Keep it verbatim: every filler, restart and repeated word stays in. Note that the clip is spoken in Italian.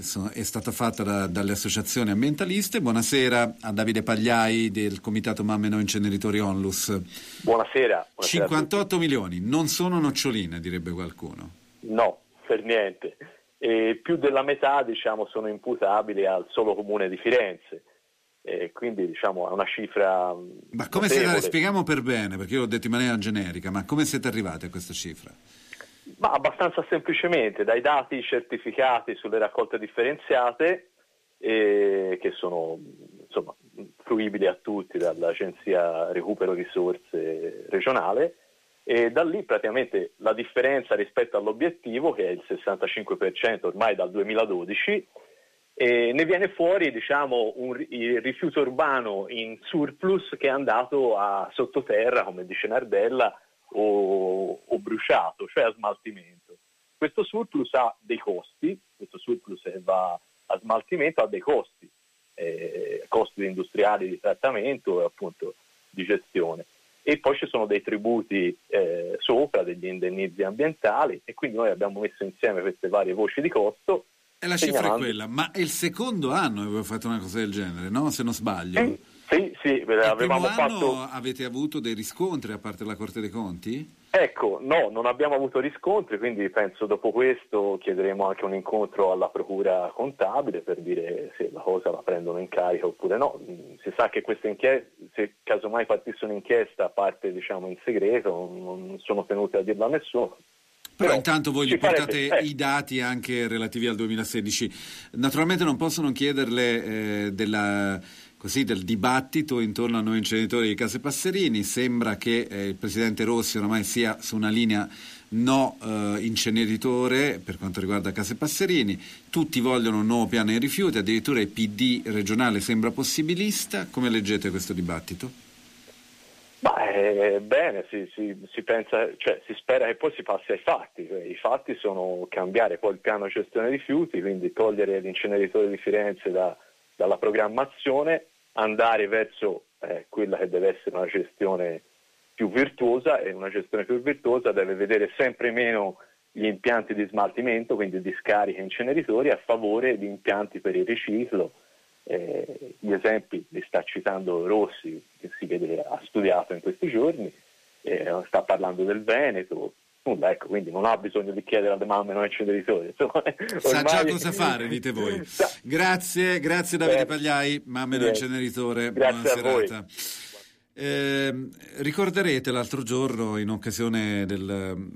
so, è stata fatta da, dalle associazioni ambientaliste. Buonasera a Davide Pagliai del Comitato Mamme No Inceneritori Onlus. Buonasera. buonasera cinquantotto milioni, non sono noccioline, direbbe qualcuno. No, per niente. E più della metà, diciamo, sono imputabili al solo comune di Firenze. E quindi, diciamo, è una cifra. Ma come notevole. siete, spieghiamo per bene, perché io l'ho detto in maniera generica, ma come siete arrivati a questa cifra? Ma abbastanza semplicemente, dai dati certificati sulle raccolte differenziate, eh, che sono insomma fruibili a tutti dall'Agenzia Recupero Risorse regionale, e da lì praticamente la differenza rispetto all'obiettivo, che è il sessantacinque per cento ormai dal duemiladodici, e ne viene fuori, diciamo, un, il rifiuto urbano in surplus che è andato a sottoterra, come dice Nardella, o, o bruciato, cioè a smaltimento. Questo surplus ha dei costi, questo surplus che va a smaltimento ha dei costi, eh, costi industriali di trattamento e appunto di gestione. E poi ci sono dei tributi eh, sopra, degli indennizi ambientali, e quindi noi abbiamo messo insieme queste varie voci di costo. E la cifra è quella, ma è il secondo anno che avevo fatto una cosa del genere, no? Se non sbaglio. Sì, sì, sì avevamo il primo fatto. Anno avete avuto dei riscontri a parte la Corte dei Conti? Ecco, no, non abbiamo avuto riscontri, quindi penso dopo questo chiederemo anche un incontro alla Procura Contabile per dire se la cosa la prendono in carica oppure no. Si sa che queste inchieste, se casomai partisse un'inchiesta, a parte, diciamo, in segreto, non sono tenuti a dirlo a nessuno. Però, Però intanto voi gli portate farebbe, eh. i dati anche relativi al duemilasedici. Naturalmente non posso non chiederle eh, della, così, del dibattito intorno a noi inceneritori di Case Passerini. Sembra che eh, il presidente Rossi oramai sia su una linea no eh, inceneritore per quanto riguarda Case Passerini. Tutti vogliono un nuovo piano dei rifiuti, addirittura il P D regionale sembra possibilista. Come leggete questo dibattito? Beh, bene, si, si, si pensa, cioè si spera che poi si passi ai fatti. I fatti sono cambiare poi il piano gestione rifiuti, quindi togliere l'inceneritore di Firenze da, dalla programmazione, andare verso eh, quella che deve essere una gestione più virtuosa, e una gestione più virtuosa deve vedere sempre meno gli impianti di smaltimento, quindi discariche e inceneritori, a favore di impianti per il riciclo. Eh, gli esempi li sta citando Rossi, che si vede ha studiato in questi giorni, eh, sta parlando del Veneto. Nulla, ecco, quindi non ha bisogno di chiedere alle mamme non inceneritori. Insomma, sa ormai... già cosa fare, dite voi. Grazie, grazie Davide Pagliai, mamme non inceneritore. Grazie buona a serata. voi. Eh, ricorderete l'altro giorno, in occasione del